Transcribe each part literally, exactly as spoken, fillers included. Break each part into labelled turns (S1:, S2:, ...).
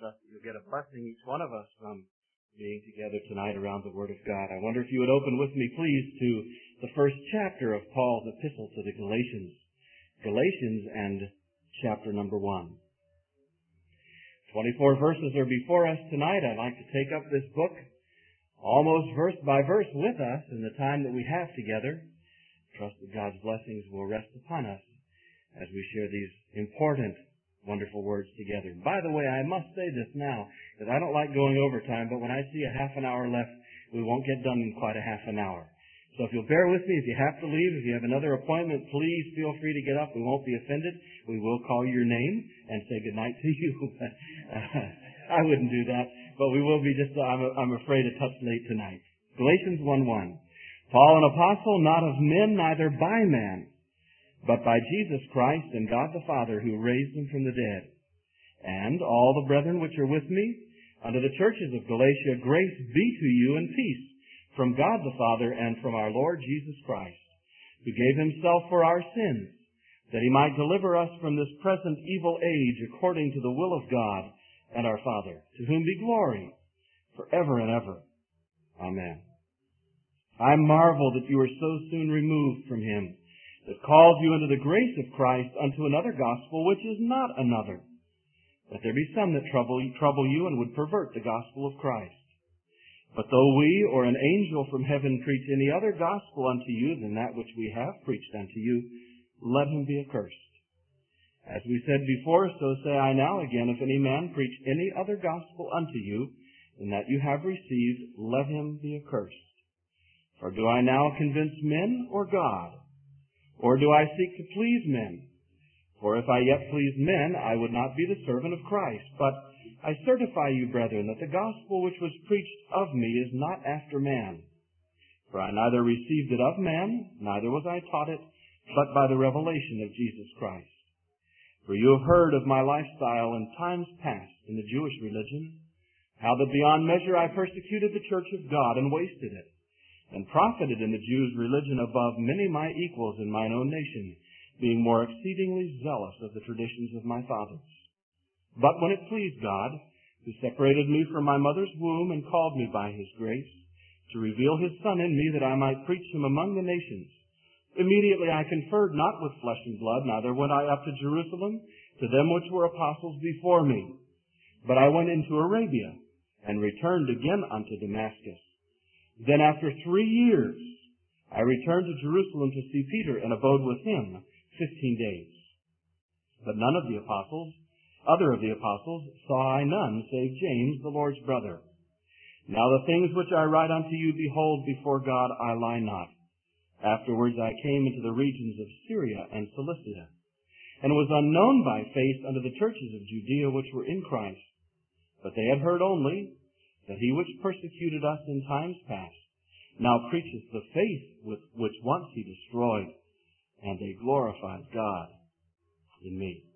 S1: trust that you'll get a blessing, each one of us, from being together tonight around the Word of God. I wonder if you would open with me, please, to the first chapter of Paul's epistle to the Galatians. Galatians and chapter number one. Twenty-four verses are before us tonight. I'd like to take up this book almost verse by verse with us in the time that we have together. Trust that God's blessings will rest upon us as we share these important, wonderful words together. By the way, I must say this now, because I don't like going overtime, but when I see a half an hour left, we won't get done in quite a half an hour. So if you'll bear with me, if you have to leave, if you have another appointment, please feel free to get up. We won't be offended. We will call your name and say goodnight to you. I wouldn't do that, but we will be just, I'm, I'm afraid, a touch late tonight. Galatians one one. Paul, an apostle, not of men, neither by man, but by Jesus Christ and God the Father, who raised him from the dead. And all the brethren which are with me, unto the churches of Galatia, grace be to you and peace, from God the Father and from our Lord Jesus Christ, who gave himself for our sins, that he might deliver us from this present evil age, according to the will of God and our Father, to whom be glory forever and ever. Amen. I marvel that you are so soon removed from him that called you into the grace of Christ unto another gospel, which is not another, that there be some that trouble, trouble you and would pervert the gospel of Christ. But though we or an angel from heaven preach any other gospel unto you than that which we have preached unto you, let him be accursed. As we said before, so say I now again, if any man preach any other gospel unto you than that you have received, let him be accursed. For do I now convince men or God? Or do I seek to please men? For if I yet pleased men, I would not be the servant of Christ. But I certify you, brethren, that the gospel which was preached of me is not after man. For I neither received it of man, neither was I taught it, but by the revelation of Jesus Christ. For you have heard of my lifestyle in times past in the Jewish religion, how that beyond measure I persecuted the church of God and wasted it, and profited in the Jews' religion above many my equals in mine own nation, being more exceedingly zealous of the traditions of my fathers. But when it pleased God, who separated me from my mother's womb and called me by his grace, to reveal his Son in me that I might preach him among the nations, immediately I conferred not with flesh and blood, neither went I up to Jerusalem to them which were apostles before me. But I went into Arabia, and returned again unto Damascus. Then after three years, I returned to Jerusalem to see Peter, and abode with him fifteen days. But none of the apostles, other of the apostles, saw I none, save James, the Lord's brother. Now the things which I write unto you, behold, before God I lie not. Afterwards I came into the regions of Syria and Cilicia, and was unknown by face unto the churches of Judea which were in Christ. But they had heard only that he which persecuted us in times past now preacheth the faith with which once he destroyed, and they glorified God in me.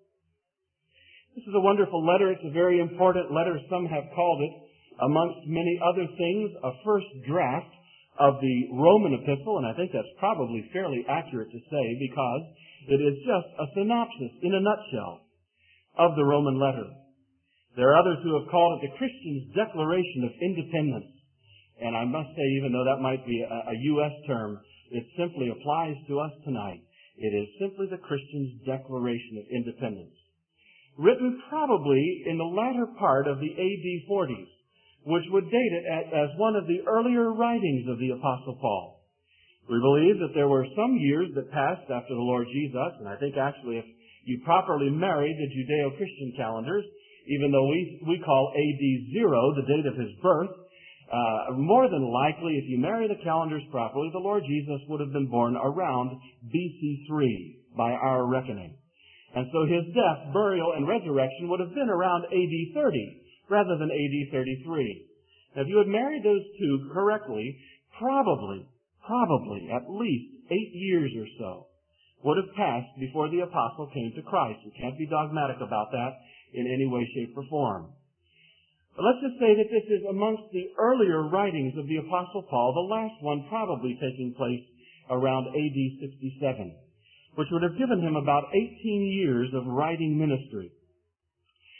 S1: This is a wonderful letter. It's a very important letter. Some have called it, amongst many other things, a first draft of the Roman epistle, and I think that's probably fairly accurate to say, because it is just a synopsis, in a nutshell, of the Roman letter. There are others who have called it the Christian's Declaration of Independence. And I must say, even though that might be a, a U S term, it simply applies to us tonight. It is simply the Christian's Declaration of Independence. Written probably in the latter part of the A D forties, which would date it as one of the earlier writings of the Apostle Paul. We believe that there were some years that passed after the Lord Jesus, and I think actually if you properly married the Judeo-Christian calendars, even though we, we call A D zero the date of his birth, uh, more than likely, if you marry the calendars properly, the Lord Jesus would have been born around B C three by our reckoning. And so his death, burial, and resurrection would have been around A D thirty rather than A D thirty-three. Now, if you had married those two correctly, probably, probably at least eight years or so would have passed before the apostle came to Christ. We can't be dogmatic about that in any way, shape, or form. But let's just say that this is amongst the earlier writings of the Apostle Paul, the last one probably taking place around A D sixty-seven, which would have given him about eighteen years of writing ministry.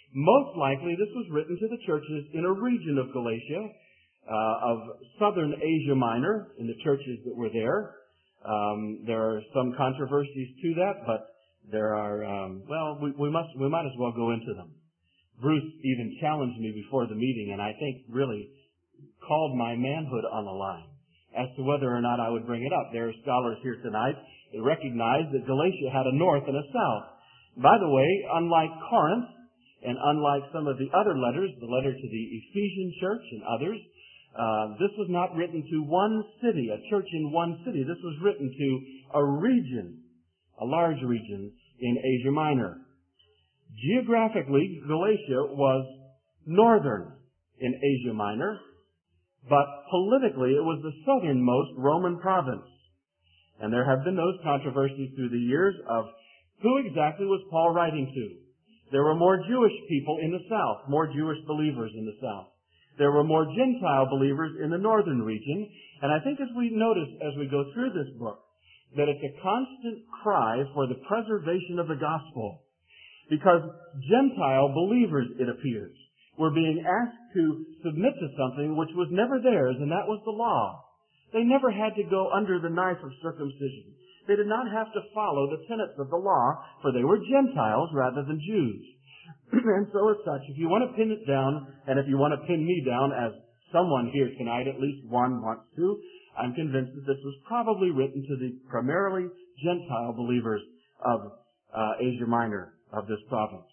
S1: Most likely this was written to the churches in a region of Galatia, uh, of southern Asia Minor, in the churches that were there. Um, there are some controversies to that, but there are, um, well, we, we must, we might as well go into them. Bruce even challenged me before the meeting, and I think really called my manhood on the line as to whether or not I would bring it up. There are scholars here tonight that recognize that Galatia had a north and a south. By the way, unlike Corinth, and unlike some of the other letters, the letter to the Ephesian church and others, uh, this was not written to one city, a church in one city. This was written to a region, a large region in Asia Minor. Geographically, Galatia was northern in Asia Minor, but politically it was the southernmost Roman province. And there have been those controversies through the years of who exactly was Paul writing to. There were more Jewish people in the south, more Jewish believers in the south. There were more Gentile believers in the northern region. And I think as we notice as we go through this book, that it's a constant cry for the preservation of the gospel. Because Gentile believers, it appears, were being asked to submit to something which was never theirs, and that was the law. They never had to go under the knife of circumcision. They did not have to follow the tenets of the law, for they were Gentiles rather than Jews. And so as such, if you want to pin it down, and if you want to pin me down, as someone here tonight, at least one wants to, I'm convinced that this was probably written to the primarily Gentile believers of uh, Asia Minor, of this province.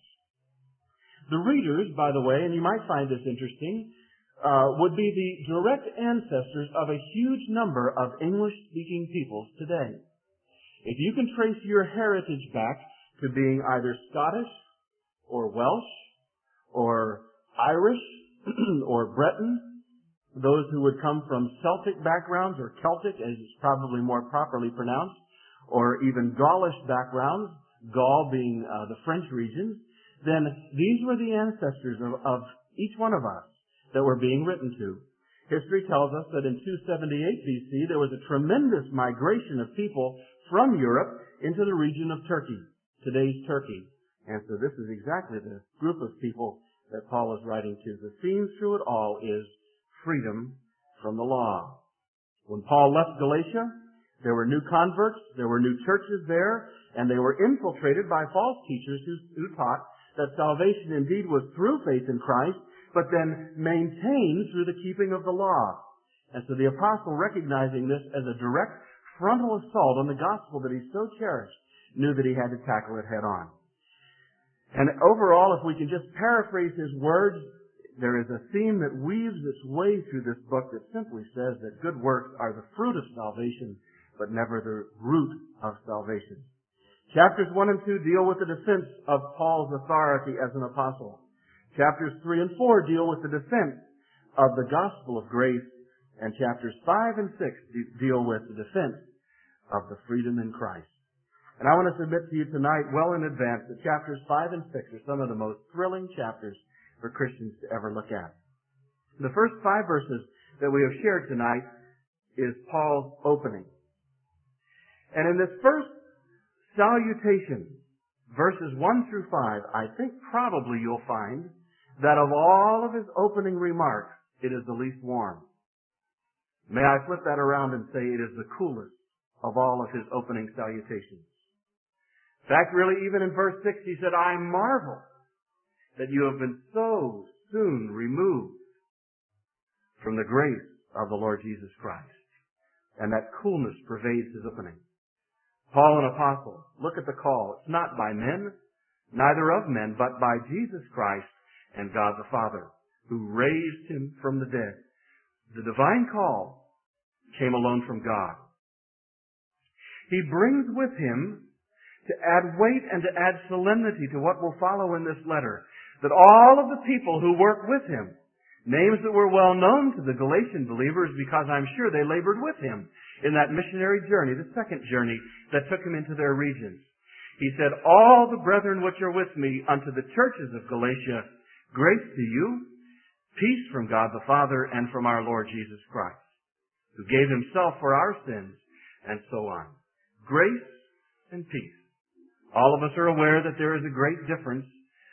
S1: The readers, by the way, and you might find this interesting, uh, would be the direct ancestors of a huge number of English-speaking peoples today. If you can trace your heritage back to being either Scottish or Welsh or Irish or Breton, those who would come from Celtic backgrounds or Celtic, as it's probably more properly pronounced, or even Gaulish backgrounds, Gaul being uh, the French regions, then these were the ancestors of, of each one of us that were being written to. History tells us that in two seventy-eight B C there was a tremendous migration of people from Europe into the region of Turkey, today's Turkey. And so this is exactly the group of people that Paul is writing to. The theme through it all is freedom from the law. When Paul left Galatia, there were new converts, there were new churches there, and they were infiltrated by false teachers who, who taught that salvation indeed was through faith in Christ, but then maintained through the keeping of the law. And so the apostle, recognizing this as a direct frontal assault on the gospel that he so cherished, knew that he had to tackle it head on. And overall, if we can just paraphrase his words, there is a theme that weaves its way through this book that simply says that good works are the fruit of salvation, but never the root of salvation. Chapters one and two deal with the defense of Paul's authority as an apostle. Chapters three and four deal with the defense of the gospel of grace. And chapters five and six deal with the defense of the freedom in Christ. And I want to submit to you tonight, well in advance, that chapters five and six are some of the most thrilling chapters for Christians to ever look at. The first five verses that we have shared tonight is Paul's opening. And in this first salutation, verses one through five, I think probably you'll find that of all of his opening remarks, it is the least warm. May I flip that around and say it is the coolest of all of his opening salutations. In fact, really, even in verse six, he said, I marvel that you have been so soon removed from the grace of the Lord Jesus Christ. And that coolness pervades his opening. Paul, an apostle, look at the call. It's not by men, neither of men, but by Jesus Christ and God the Father, who raised him from the dead. The divine call came alone from God. He brings with him, to add weight and to add solemnity to what will follow in this letter, that all of the people who work with him, names that were well known to the Galatian believers because I'm sure they labored with him in that missionary journey, the second journey that took him into their regions. He said, all the brethren which are with me unto the churches of Galatia, grace to you, peace from God the Father and from our Lord Jesus Christ, who gave himself for our sins, and so on. Grace and peace. All of us are aware that there is a great difference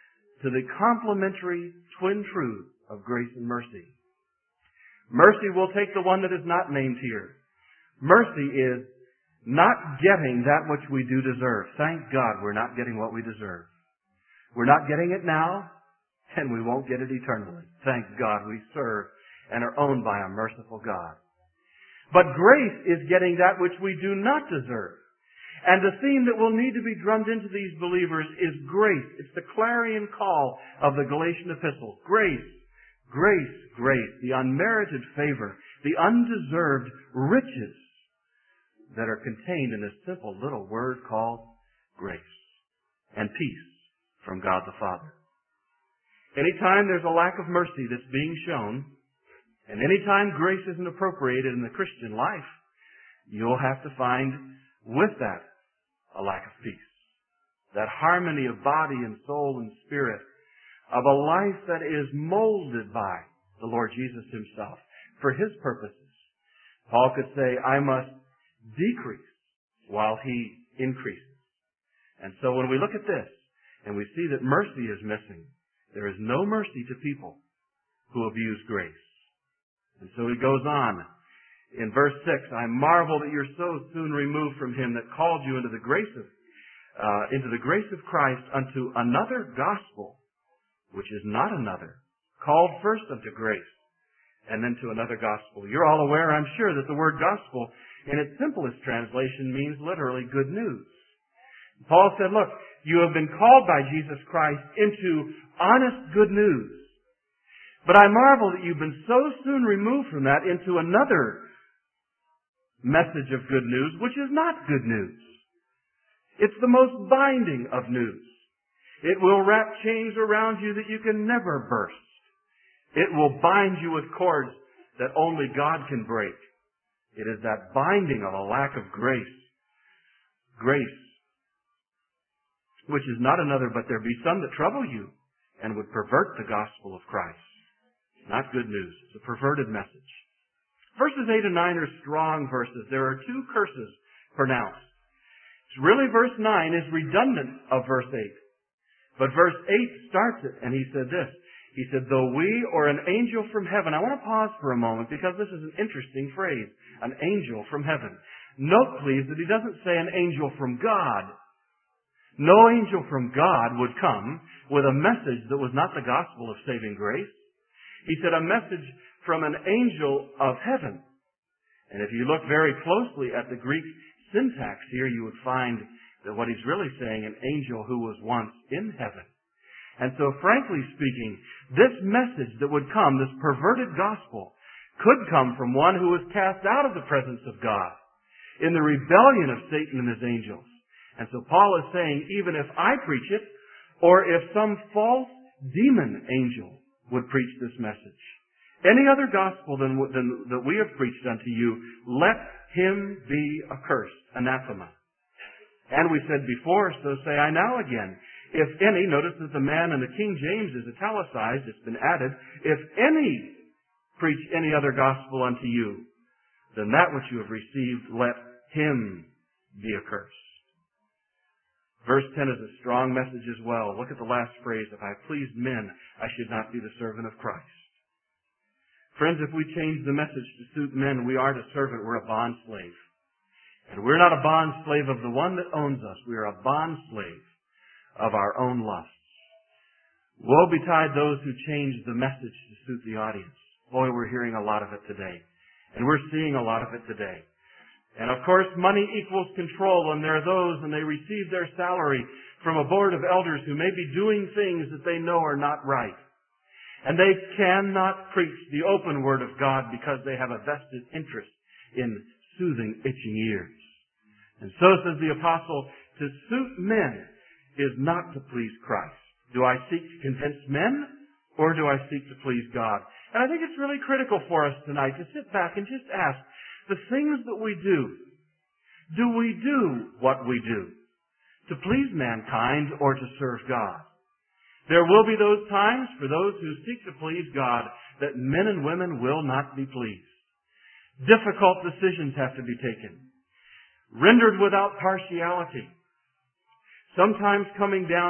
S1: to the complementary twin truth of grace and mercy. Mercy will take the one that is not named here. Mercy is not getting that which we do deserve. Thank God we're not getting what we deserve. We're not getting it now, and we won't get it eternally. Thank God we serve and are owned by a merciful God. But grace is getting that which we do not deserve. And the theme that will need to be drummed into these believers is grace. It's the clarion call of the Galatian epistles. Grace, grace, grace. The unmerited favor, the undeserved riches that are contained in this simple little word called grace. And peace from God the Father. Anytime there's a lack of mercy that's being shown, and anytime grace isn't appropriated in the Christian life, you'll have to find with that a lack of peace. That harmony of body and soul and spirit, of a life that is molded by the Lord Jesus Himself for His purposes. Paul could say, I must decrease while He increases. And so when we look at this, and we see that mercy is missing, there is no mercy to people who abuse grace. And so he goes on. In verse six, I marvel that you're so soon removed from Him that called you into the grace of, uh, into the grace of Christ unto another gospel, which is not another, called first unto grace, and then to another gospel. You're all aware, I'm sure, that the word gospel, in its simplest translation, means literally good news. Paul said, look, you have been called by Jesus Christ into honest good news. But I marvel that you've been so soon removed from that into another message of good news, which is not good news. It's the most binding of news. It will wrap chains around you that you can never burst. It will bind you with cords that only God can break. It is that binding of a lack of grace. Grace, which is not another, but there be some that trouble you and would pervert the gospel of Christ. Not good news. It's a perverted message. Verses eight and nine are strong verses. There are two curses pronounced. It's really verse nine is redundant of verse eight. But verse eight starts it, and he said this. He said, though we or an angel from heaven. I want to pause for a moment because this is an interesting phrase. An angel from heaven. Note, please, that he doesn't say an angel from God. No angel from God would come with a message that was not the gospel of saving grace. He said a message from an angel of heaven. And if you look very closely at the Greek syntax here, you would find that what he's really saying, an angel who was once in heaven. And so, frankly speaking, this message that would come, this perverted gospel, could come from one who was cast out of the presence of God in the rebellion of Satan and his angels. And so Paul is saying, even if I preach it, or if some false demon angel would preach this message, any other gospel than, than that we have preached unto you, let him be accursed, anathema. And we said before, so say I now again. If any, notice that the man in the King James is italicized, it's been added, if any preach any other gospel unto you, then that which you have received, let him be accursed. Verse ten is a strong message as well. Look at the last phrase, if I pleased men, I should not be the servant of Christ. Friends, if we change the message to suit men, we aren't a servant, we're a bond slave. And we're not a bond slave of the one that owns us. We are a bond slave of our own lusts. Woe betide those who change the message to suit the audience. Boy, we're hearing a lot of it today. And we're seeing a lot of it today. And of course, money equals control, and there are those, and they receive their salary from a board of elders who may be doing things that they know are not right. And they cannot preach the open word of God because they have a vested interest in soothing itching ears. And so says the apostle, to suit men is not to please Christ. Do I seek to convince men, or do I seek to please God? And I think it's really critical for us tonight to sit back and just ask, the things that we do, do we do what we do to please mankind or to serve God? There will be those times for those who seek to please God that men and women will not be pleased. Difficult decisions have to be taken, rendered without partiality, sometimes coming down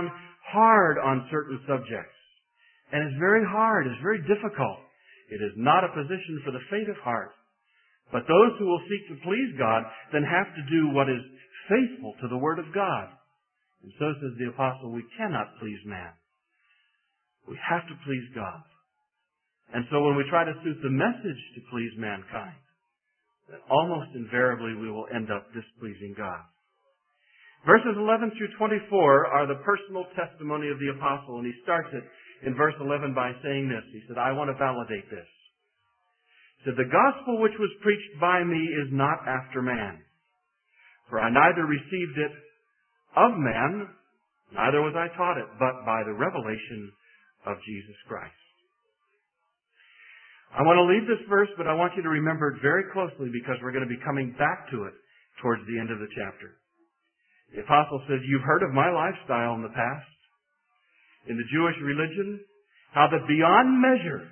S1: hard on certain subjects. And it's very hard, it's very difficult. It is not a position for the faint of heart. But those who will seek to please God then have to do what is faithful to the Word of God. And so says the apostle, we cannot please man. We have to please God. And so when we try to suit the message to please mankind, then almost invariably we will end up displeasing God. Verses eleven through twenty-four are the personal testimony of the apostle, and he starts it in verse eleven by saying this. He said, I want to validate this. He said, the gospel which was preached by me is not after man. For I neither received it of man, neither was I taught it, but by the revelation of Jesus Christ. I want to leave this verse, but I want you to remember it very closely because we're going to be coming back to it towards the end of the chapter. The apostle says, you've heard of my lifestyle in the past, in the Jewish religion, how that beyond measure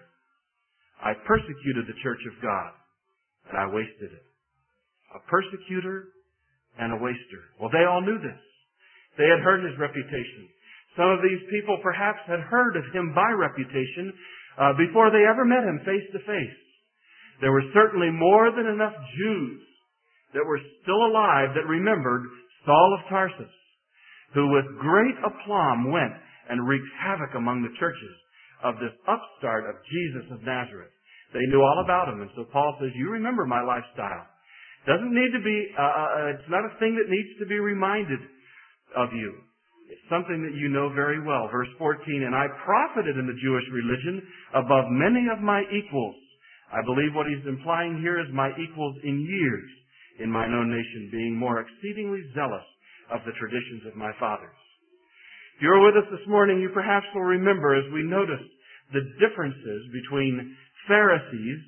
S1: I persecuted the church of God, and I wasted it. A persecutor and a waster. Well, they all knew this. They had heard his reputation. Some of these people perhaps had heard of him by reputation uh, before they ever met him face to face. There were certainly more than enough Jews that were still alive that remembered Saul of Tarsus, who with great aplomb went and wreaked havoc among the churches of this upstart of Jesus of Nazareth. They knew all about him, and so Paul says, you remember my lifestyle. Doesn't need to be, uh, it's not a thing that needs to be reminded of you. It's something that you know very well. Verse fourteen, and I profited in the Jewish religion above many of my equals. I believe what he's implying here is my equals in years in mine own nation, being more exceedingly zealous of the traditions of my fathers. If you're with us this morning, you perhaps will remember as we noticed the differences between Pharisees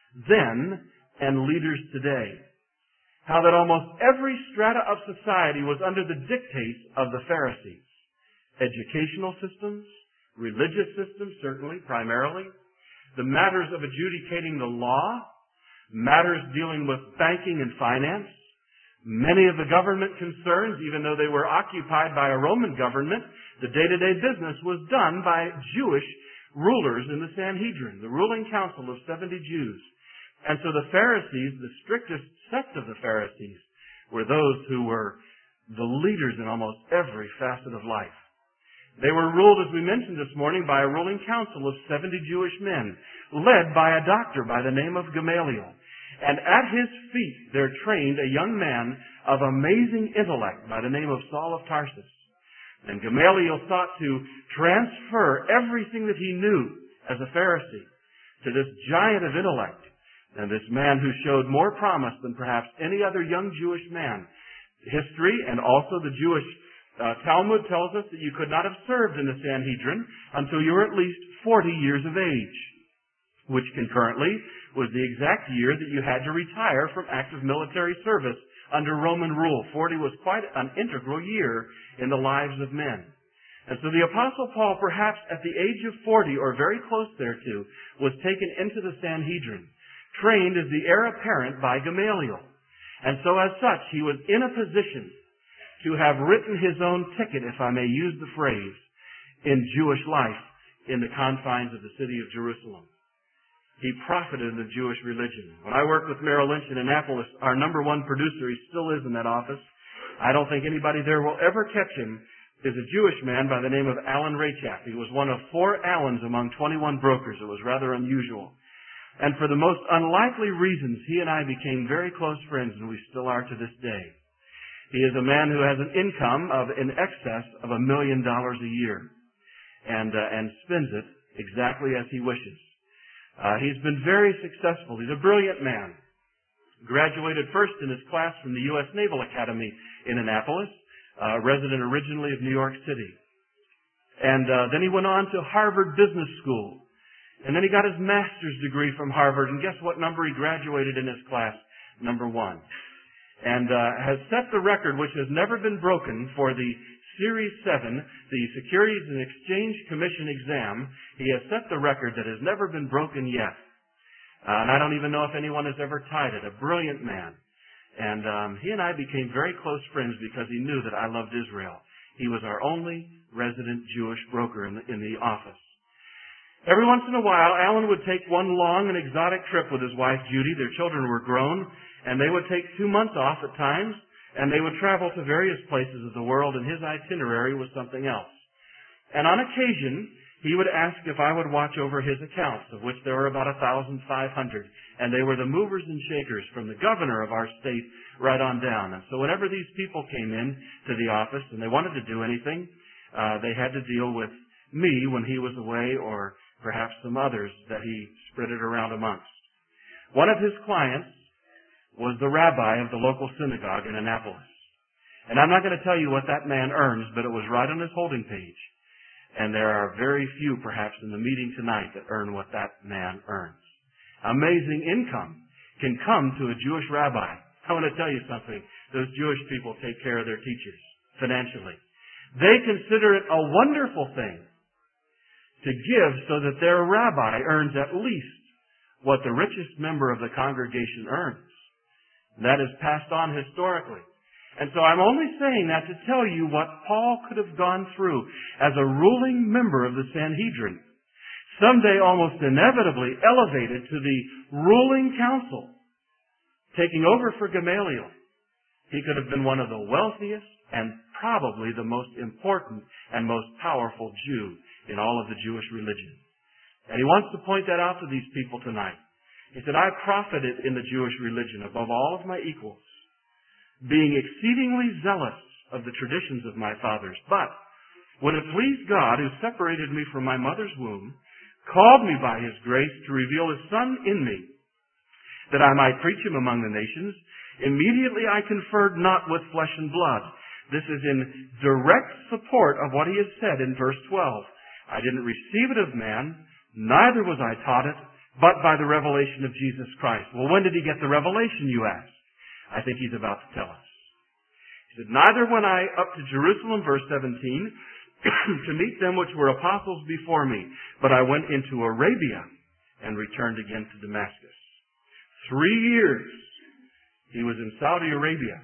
S1: then and leaders today. How that almost every strata of society was under the dictates of the Pharisees. Educational systems, religious systems, certainly, primarily. The matters of adjudicating the law, matters dealing with banking and finance. Many of the government concerns, even though they were occupied by a Roman government, the day-to-day business was done by Jewish rulers in the Sanhedrin, the ruling council of seventy Jews. And so the Pharisees, the strictest sect of the Pharisees, were those who were the leaders in almost every facet of life. They were ruled, as we mentioned this morning, by a ruling council of seventy Jewish men, led by a doctor by the name of Gamaliel. And at his feet there trained a young man of amazing intellect by the name of Saul of Tarsus. And Gamaliel sought to transfer everything that he knew as a Pharisee to this giant of intellect. And this man who showed more promise than perhaps any other young Jewish man. History and also the Jewish uh, Talmud tells us that you could not have served in the Sanhedrin until you were at least forty years of age, which concurrently was the exact year that you had to retire from active military service under Roman rule. forty was quite an integral year in the lives of men. And so the Apostle Paul, perhaps at the age of forty or very close thereto, was taken into the Sanhedrin, trained as the heir apparent by Gamaliel. And so as such, he was in a position to have written his own ticket, if I may use the phrase, in Jewish life in the confines of the city of Jerusalem. He profited in the Jewish religion. When I worked with Merrill Lynch in Annapolis, our number one producer, he still is in that office. I don't think anybody there will ever catch him, is a Jewish man by the name of Alan Raychap. He was one of four Allens among twenty-one brokers. It was rather unusual. And for the most unlikely reasons, he and I became very close friends, and we still are to this day. He is a man who has an income of in excess of a million dollars a year, and uh, and spends it exactly as he wishes. Uh, he's been very successful. He's a brilliant man. Graduated first in his class from the U S Naval Academy in Annapolis, uh, resident originally of New York City. And uh, then he went on to Harvard Business School. And then he got his master's degree from Harvard, and guess what number he graduated in his class? Number one. And uh, has set the record, which has never been broken, for the Series seven, the Securities and Exchange Commission exam. He has set the record that has never been broken yet. Uh, and I don't even know if anyone has ever tied it. A brilliant man. And um, he and I became very close friends because he knew that I loved Israel. He was our only resident Jewish broker in the, in the office. Every once in a while, Alan would take one long and exotic trip with his wife, Judy. Their children were grown, and they would take two months off at times, and they would travel to various places of the world, and his itinerary was something else. And on occasion, he would ask if I would watch over his accounts, of which there were about one thousand five hundred. And they were the movers and shakers from the governor of our state right on down. And so whenever these people came in to the office and they wanted to do anything, uh, they had to deal with me when he was away, or perhaps some others that he spread it around amongst. One of his clients was the rabbi of the local synagogue in Annapolis. And I'm not going to tell you what that man earns, but it was right on his holding page. And there are very few, perhaps, in the meeting tonight that earn what that man earns. Amazing income can come to a Jewish rabbi. I want to tell you something. Those Jewish people take care of their teachers financially. They consider it a wonderful thing to give so that their rabbi earns at least what the richest member of the congregation earns. That is passed on historically. And so I'm only saying that to tell you what Paul could have gone through as a ruling member of the Sanhedrin, someday almost inevitably elevated to the ruling council, taking over for Gamaliel. He could have been one of the wealthiest and probably the most important and most powerful Jew in all of the Jewish religion. And he wants to point that out to these people tonight. He said, I profited in the Jewish religion above all of my equals, being exceedingly zealous of the traditions of my fathers. But when it pleased God, who separated me from my mother's womb, called me by his grace to reveal his Son in me, that I might preach him among the nations, immediately I conferred not with flesh and blood. This is in direct support of what he has said in verse twelve. I didn't receive it of man, neither was I taught it, but by the revelation of Jesus Christ. Well, when did he get the revelation, you ask? I think he's about to tell us. He said, neither went I up to Jerusalem, verse seventeen, to meet them which were apostles before me, but I went into Arabia and returned again to Damascus. Three years he was in Saudi Arabia.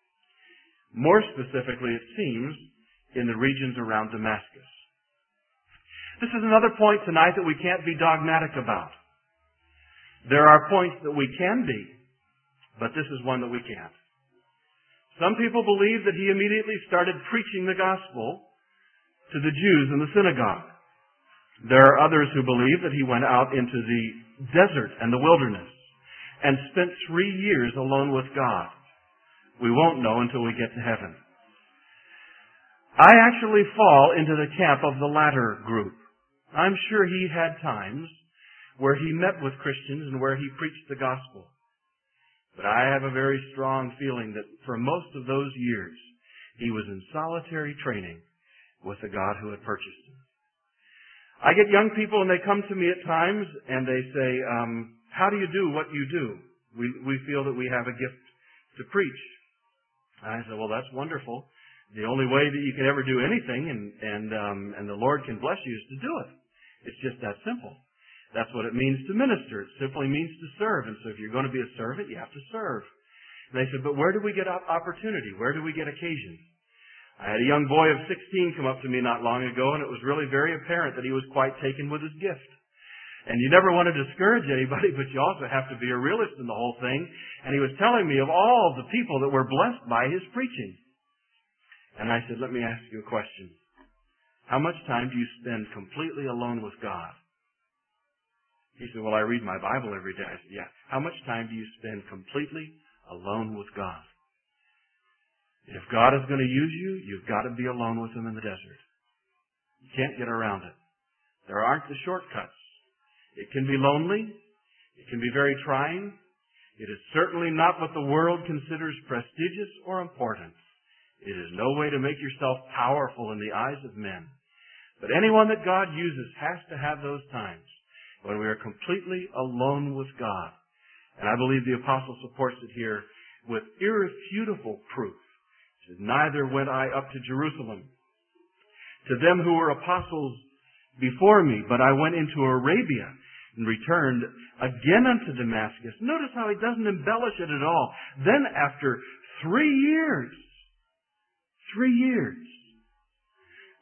S1: More specifically, it seems, in the regions around Damascus. This is another point tonight that we can't be dogmatic about. There are points that we can be, but this is one that we can't. Some people believe that he immediately started preaching the gospel to the Jews in the synagogue. There are others who believe that he went out into the desert and the wilderness and spent three years alone with God. We won't know until we get to heaven. I actually fall into the camp of the latter group. I'm sure he had times where he met with Christians and where he preached the gospel. But I have a very strong feeling that for most of those years, he was in solitary training with the God who had purchased him. I get young people and they come to me at times and they say, um, how do you do what you do? We, we feel that we have a gift to preach. I said, well, that's wonderful. The only way that you can ever do anything and, and, um, and the Lord can bless you is to do it. It's just that simple. That's what it means to minister. It simply means to serve. And so if you're going to be a servant, you have to serve. And they said, but where do we get opportunity? Where do we get occasion? I had a young boy of sixteen come up to me not long ago, and it was really very apparent that he was quite taken with his gift. And you never want to discourage anybody, but you also have to be a realist in the whole thing. And he was telling me of all the people that were blessed by his preaching. And I said, let me ask you a question. How much time do you spend completely alone with God? He said, well, I read my Bible every day. I said, yeah. How much time do you spend completely alone with God? If God is going to use you, you've got to be alone with him in the desert. You can't get around it. There aren't the shortcuts. It can be lonely. It can be very trying. It is certainly not what the world considers prestigious or important. It is no way to make yourself powerful in the eyes of men. But anyone that God uses has to have those times when we are completely alone with God. And I believe the apostle supports it here with irrefutable proof. He says, neither went I up to Jerusalem to them who were apostles before me, but I went into Arabia and returned again unto Damascus. Notice how he doesn't embellish it at all. Then after three years, three years,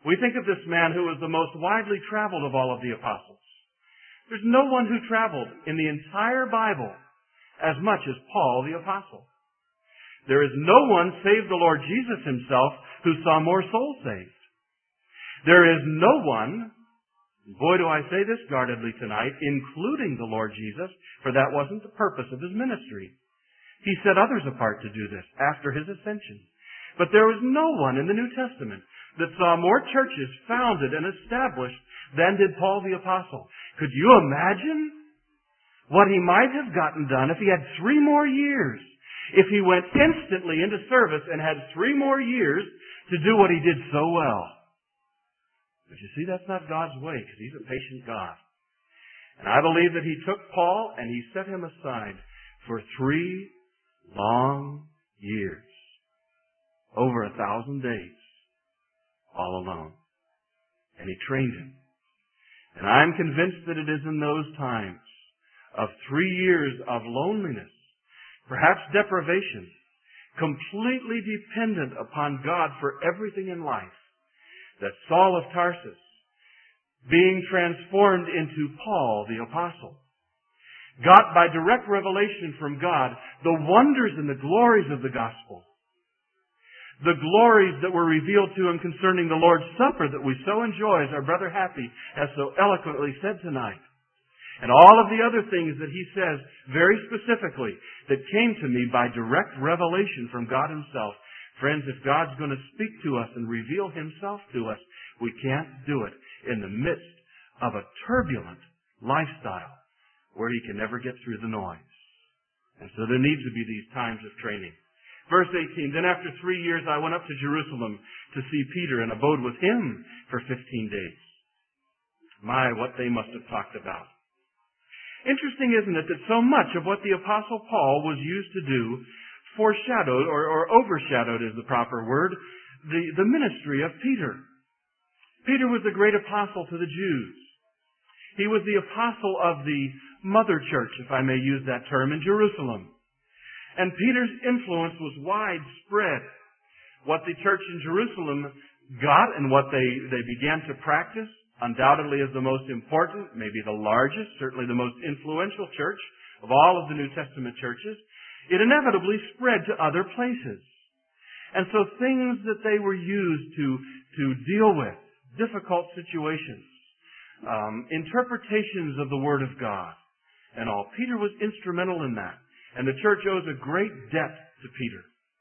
S1: We think of this man who was the most widely traveled of all of the apostles. There's no one who traveled in the entire Bible as much as Paul the apostle. There is no one save the Lord Jesus himself who saw more souls saved. There is no one, boy do I say this guardedly tonight, including the Lord Jesus, for that wasn't the purpose of his ministry. He set others apart to do this after his ascension. But there was no one in the New Testament that saw more churches founded and established than did Paul the apostle. Could you imagine what he might have gotten done if he had three more years? If he went instantly into service and had three more years to do what he did so well. But you see, that's not God's way, because He's a patient God. And I believe that He took Paul and He set him aside for three long years. Over a thousand days. All alone. And He trained him. And I'm convinced that it is in those times of three years of loneliness, perhaps deprivation, completely dependent upon God for everything in life, that Saul of Tarsus, being transformed into Paul the apostle, got by direct revelation from God the wonders and the glories of the gospel, the glories that were revealed to him concerning the Lord's Supper that we so enjoy, as our brother Happy has so eloquently said tonight. And all of the other things that he says very specifically that came to me by direct revelation from God Himself. Friends, if God's going to speak to us and reveal Himself to us, we can't do it in the midst of a turbulent lifestyle where He can never get through the noise. And so there needs to be these times of training. Verse eighteen, then after three years I went up to Jerusalem to see Peter and abode with him for fifteen days. My, what they must have talked about. Interesting, isn't it, that so much of what the Apostle Paul was used to do foreshadowed, or, or overshadowed is the proper word, the, the ministry of Peter. Peter was the great apostle to the Jews. He was the apostle of the mother church, if I may use that term, in Jerusalem. And Peter's influence was widespread. What the church in Jerusalem got and what they, they began to practice undoubtedly is the most important, maybe the largest, certainly the most influential church of all of the New Testament churches. It inevitably spread to other places. And so things that they were used to, to deal with, difficult situations, um, interpretations of the Word of God, and all. Peter was instrumental in that. And the church owes a great debt to Peter.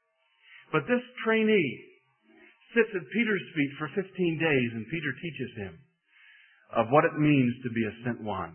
S1: But this trainee sits at Peter's feet for fifteen days, and Peter teaches him of what it means to be a sent one.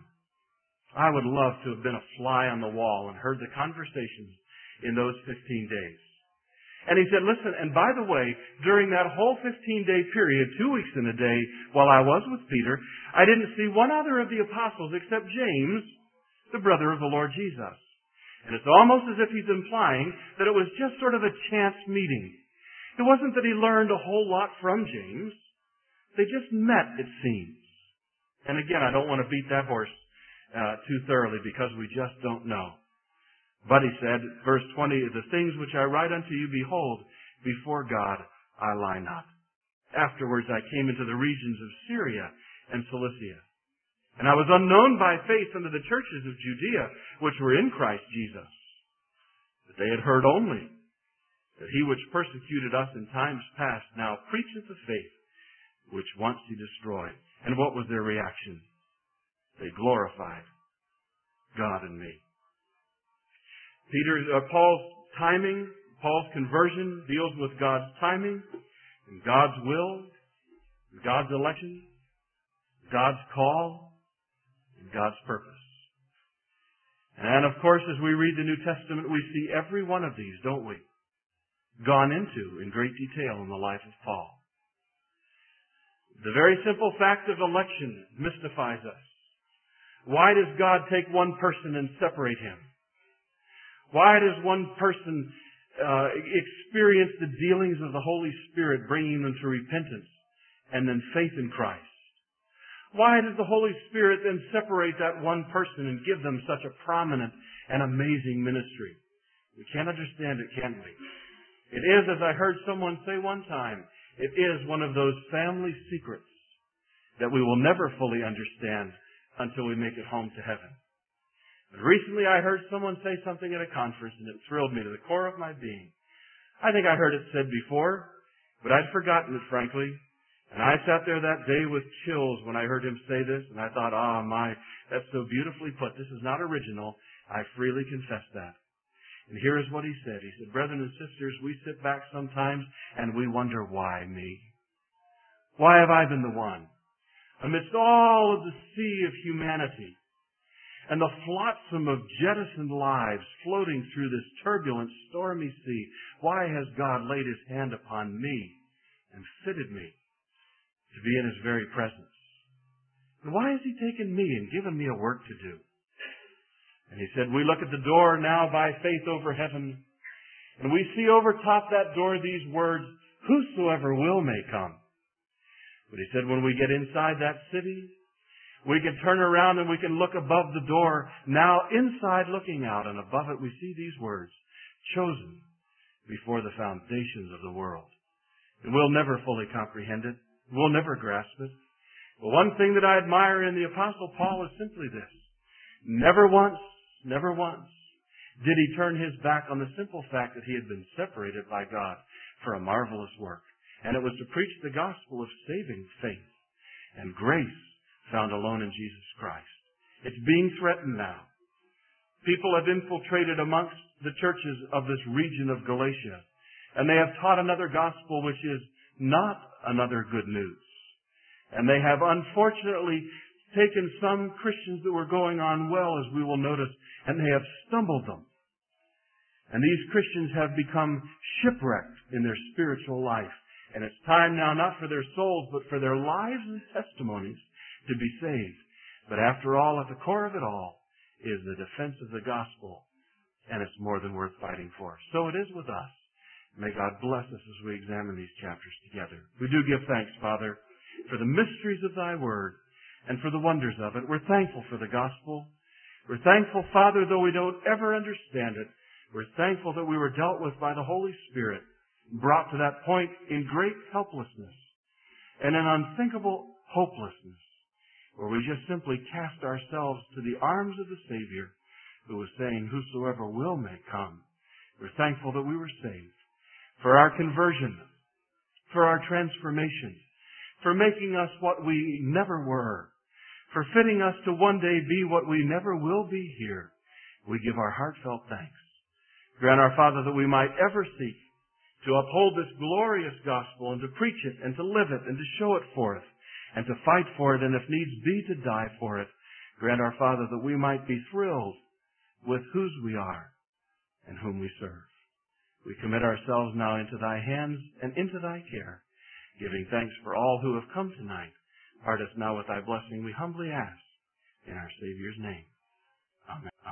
S1: I would love to have been a fly on the wall and heard the conversations in those fifteen days. And he said, listen, and by the way, during that whole fifteen-day period, two weeks in a day, while I was with Peter, I didn't see one other of the apostles except James, the brother of the Lord Jesus. And it's almost as if he's implying that it was just sort of a chance meeting. It wasn't that he learned a whole lot from James. They just met, it seems. And again, I don't want to beat that horse uh, too thoroughly because we just don't know. But he said, verse twenty, the things which I write unto you, behold, before God I lie not. Afterwards I came into the regions of Syria and Cilicia. And I was unknown by faith unto the churches of Judea, which were in Christ Jesus. But they had heard only that he which persecuted us in times past now preacheth the faith which once he destroyed. And what was their reaction? They glorified God in me. Peter, uh, Paul's timing, Paul's conversion deals with God's timing and God's will, and God's election, God's call, and God's purpose. And of course, as we read the New Testament, we see every one of these, don't we? Gone into in great detail in the life of Paul. The very simple fact of election mystifies us. Why does God take one person and separate him? Why does one person uh, experience the dealings of the Holy Spirit, bringing them to repentance and then faith in Christ? Why does the Holy Spirit then separate that one person and give them such a prominent and amazing ministry? We can't understand it, can we? It is, as I heard someone say one time, It is one of those family secrets that we will never fully understand until we make it home to heaven. But recently I heard someone say something at a conference, and it thrilled me to the core of my being. I think I heard it said before, but I'd forgotten it, frankly. And I sat there that day with chills when I heard him say this, and I thought, ah, my, that's so beautifully put. This is not original. I freely confess that. And here is what he said. He said, brethren and sisters, we sit back sometimes and we wonder, why me? Why have I been the one? Amidst all of the sea of humanity and the flotsam of jettisoned lives floating through this turbulent, stormy sea, why has God laid His hand upon me and fitted me to be in His very presence? And why has He taken me and given me a work to do? And he said, we look at the door now by faith over heaven, and we see over top that door these words, whosoever will may come. But he said, when we get inside that city, we can turn around and we can look above the door, now inside looking out, and above it we see these words, chosen before the foundations of the world. And we'll never fully comprehend it. We'll never grasp it. But one thing that I admire in the Apostle Paul is simply this. Never once, never once did he turn his back on the simple fact that he had been separated by God for a marvelous work. And it was to preach the gospel of saving faith and grace found alone in Jesus Christ. It's being threatened now. People have infiltrated amongst the churches of this region of Galatia, and they have taught another gospel which is not another good news. And they have unfortunately taken some Christians that were going on well, as we will notice, and they have stumbled them. And these Christians have become shipwrecked in their spiritual life. And it's time now not for their souls, but for their lives and testimonies to be saved. But after all, at the core of it all is the defense of the gospel, and it's more than worth fighting for. So it is with us. May God bless us as we examine these chapters together. We do give thanks, Father, for the mysteries of Thy Word and for the wonders of it. We're thankful for the gospel. We're thankful, Father, though we don't ever understand it, we're thankful that we were dealt with by the Holy Spirit, brought to that point in great helplessness and an unthinkable hopelessness, where we just simply cast ourselves to the arms of the Savior, who was saying, whosoever will may come. We're thankful that we were saved, for our conversion, for our transformation, for making us what we never were, for fitting us to one day be what we never will be here. We give our heartfelt thanks. Grant our Father that we might ever seek to uphold this glorious gospel and to preach it and to live it and to show it forth and to fight for it and if needs be to die for it. Grant our Father that we might be thrilled with whose we are and whom we serve. We commit ourselves now into Thy hands and into Thy care, giving thanks for all who have come tonight. Part us now with Thy blessing, we humbly ask, in our Savior's name. Amen.